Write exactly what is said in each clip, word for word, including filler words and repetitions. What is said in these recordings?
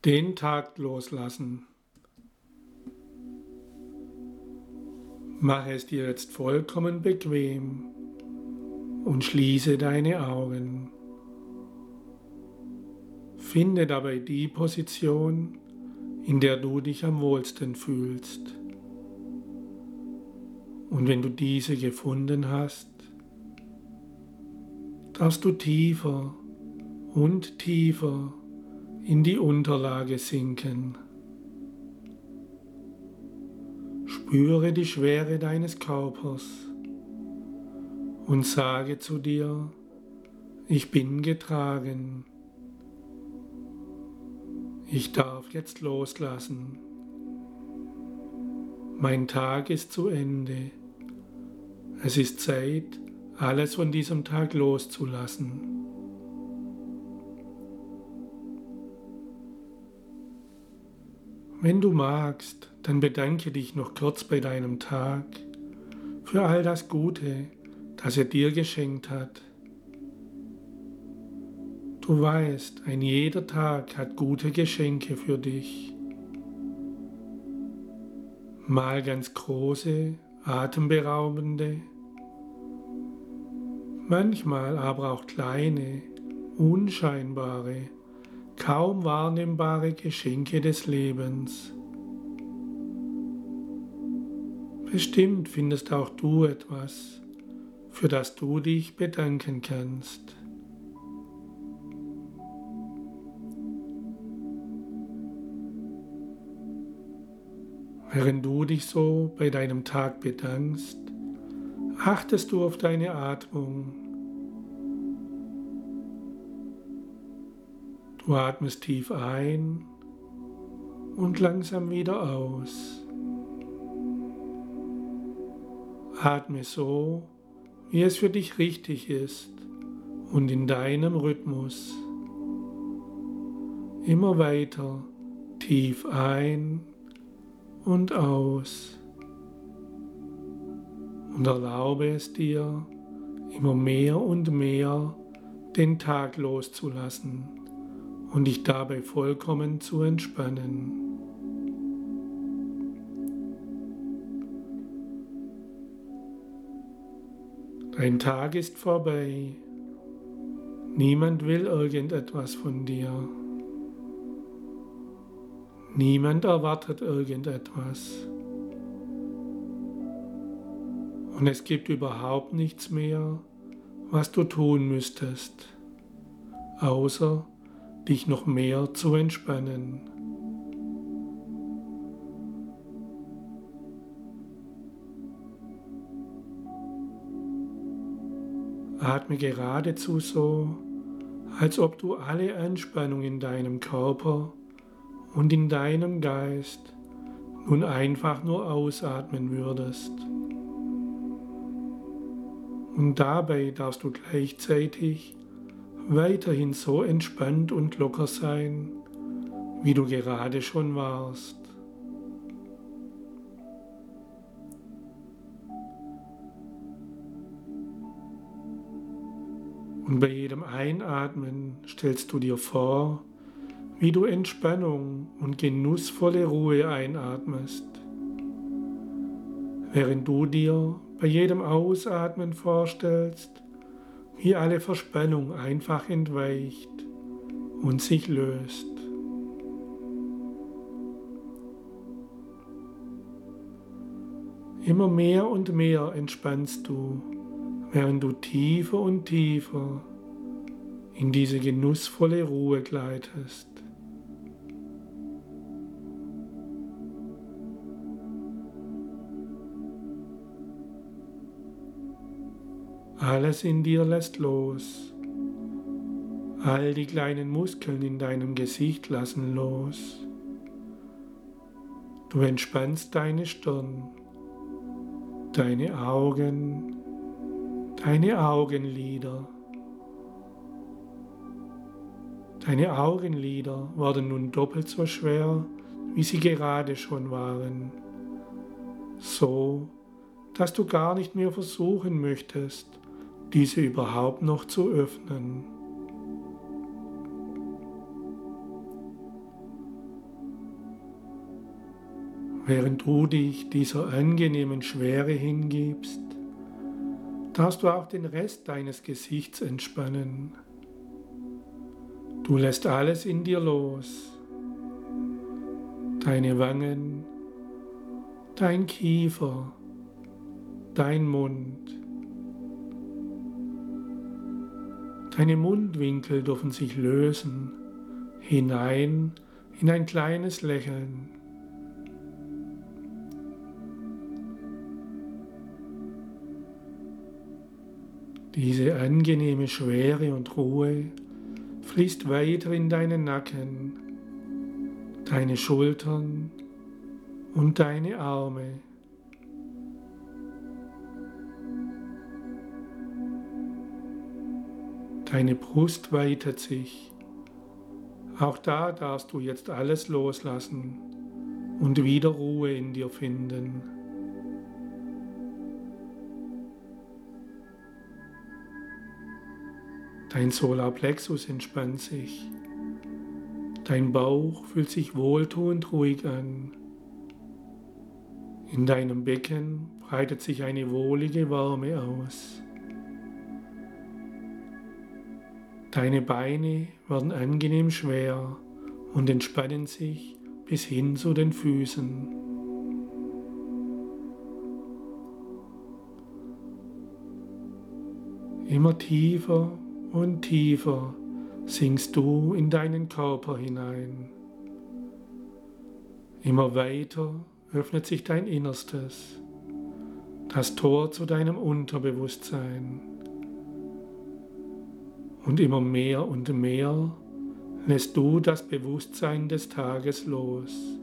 Den Tag loslassen. Mach es dir jetzt vollkommen bequem und schließe deine Augen. Finde dabei die Position, in der du dich am wohlsten fühlst. Und wenn du diese gefunden hast, darfst du tiefer und tiefer in die Unterlage sinken. Spüre die Schwere deines Körpers und sage zu dir: Ich bin getragen. Ich darf jetzt loslassen. Mein Tag ist zu Ende. Es ist Zeit, alles von diesem Tag loszulassen. Wenn du magst, dann bedanke dich noch kurz bei deinem Tag für all das Gute, das er dir geschenkt hat. Du weißt, ein jeder Tag hat gute Geschenke für dich. Mal ganz große, atemberaubende, manchmal aber auch kleine, unscheinbare, kaum wahrnehmbare Geschenke des Lebens. Bestimmt findest auch du etwas, für das du dich bedanken kannst. Während du dich so bei deinem Tag bedankst, achtest du auf deine Atmung. Du atmest tief ein und langsam wieder aus. Atme so, wie es für dich richtig ist und in deinem Rhythmus. Immer weiter tief ein und aus. Und erlaube es dir, immer mehr und mehr den Tag loszulassen und dich dabei vollkommen zu entspannen. Dein Tag ist vorbei. Niemand will irgendetwas von dir. Niemand erwartet irgendetwas. Und es gibt überhaupt nichts mehr, was du tun müsstest, außer dich noch mehr zu entspannen. Atme geradezu so, als ob du alle Anspannung in deinem Körper und in deinem Geist nun einfach nur ausatmen würdest. Und dabei darfst du gleichzeitig weiterhin so entspannt und locker sein, wie du gerade schon warst. Und bei jedem Einatmen stellst du dir vor, wie du Entspannung und genussvolle Ruhe einatmest, während du dir bei jedem Ausatmen vorstellst, wie alle Verspannung einfach entweicht und sich löst. Immer mehr und mehr entspannst du, während du tiefer und tiefer in diese genussvolle Ruhe gleitest. Alles in dir lässt los. All die kleinen Muskeln in deinem Gesicht lassen los. Du entspannst deine Stirn, deine Augen, deine Augenlider. Deine Augenlider werden nun doppelt so schwer, wie sie gerade schon waren. So, dass du gar nicht mehr versuchen möchtest, diese überhaupt noch zu öffnen. Während du dich dieser angenehmen Schwere hingibst, darfst du auch den Rest deines Gesichts entspannen. Du lässt alles in dir los. Deine Wangen, dein Kiefer, dein Mund. Deine Mundwinkel dürfen sich lösen, hinein in ein kleines Lächeln. Diese angenehme Schwere und Ruhe fließt weiter in deinen Nacken, deine Schultern und deine Arme. Deine Brust weitet sich. Auch da darfst du jetzt alles loslassen und wieder Ruhe in dir finden. Dein Solarplexus entspannt sich. Dein Bauch fühlt sich wohltuend ruhig an. In deinem Becken breitet sich eine wohlige Wärme aus. Deine Beine werden angenehm schwer und entspannen sich bis hin zu den Füßen. Immer tiefer und tiefer sinkst du in deinen Körper hinein. Immer weiter öffnet sich dein Innerstes, das Tor zu deinem Unterbewusstsein. Und immer mehr und mehr lässt du das Bewusstsein des Tages los.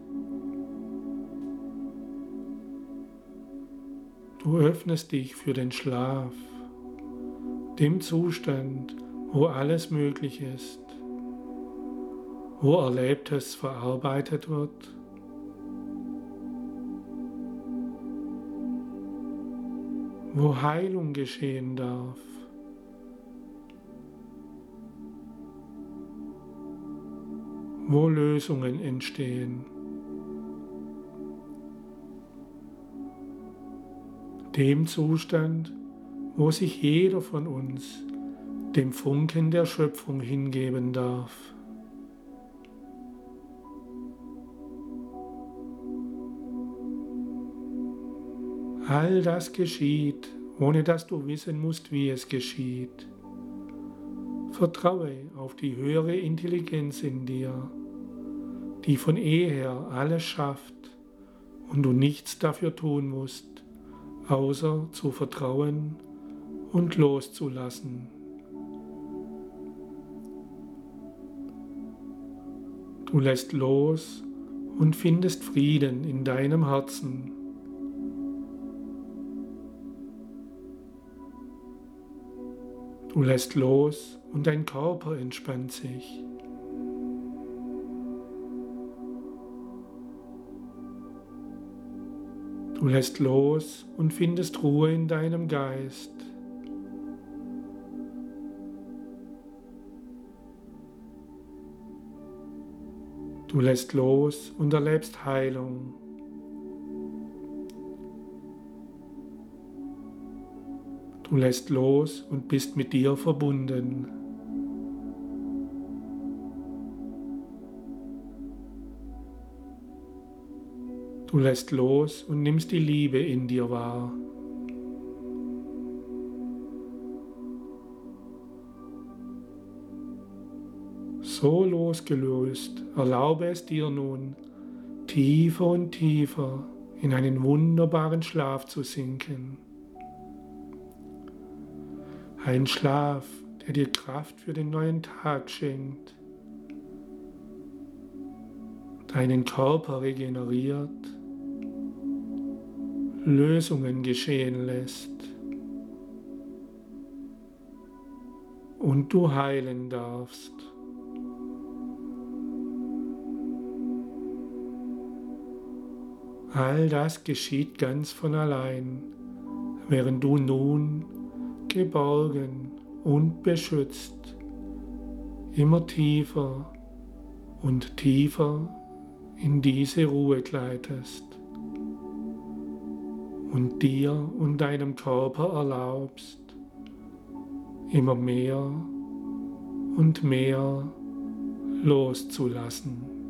Du öffnest dich für den Schlaf, dem Zustand, wo alles möglich ist, wo Erlebtes verarbeitet wird, wo Heilung geschehen darf, wo Lösungen entstehen. Dem Zustand, wo sich jeder von uns dem Funken der Schöpfung hingeben darf. All das geschieht, ohne dass du wissen musst, wie es geschieht. Vertraue auf die höhere Intelligenz in dir, die von jeher alles schafft und du nichts dafür tun musst, außer zu vertrauen und loszulassen. Du lässt los und findest Frieden in deinem Herzen. Du lässt los und dein Körper entspannt sich. Du lässt los und findest Ruhe in deinem Geist. Du lässt los und erlebst Heilung. Du lässt los und bist mit dir verbunden. Du lässt los und nimmst die Liebe in dir wahr. So losgelöst, erlaube es dir nun, tiefer und tiefer in einen wunderbaren Schlaf zu sinken. Ein Schlaf, der dir Kraft für den neuen Tag schenkt, deinen Körper regeneriert, Lösungen geschehen lässt und du heilen darfst. All das geschieht ganz von allein, während du nun geborgen und beschützt immer tiefer und tiefer in diese Ruhe gleitest. und dir und deinem Körper erlaubst, immer mehr und mehr loszulassen.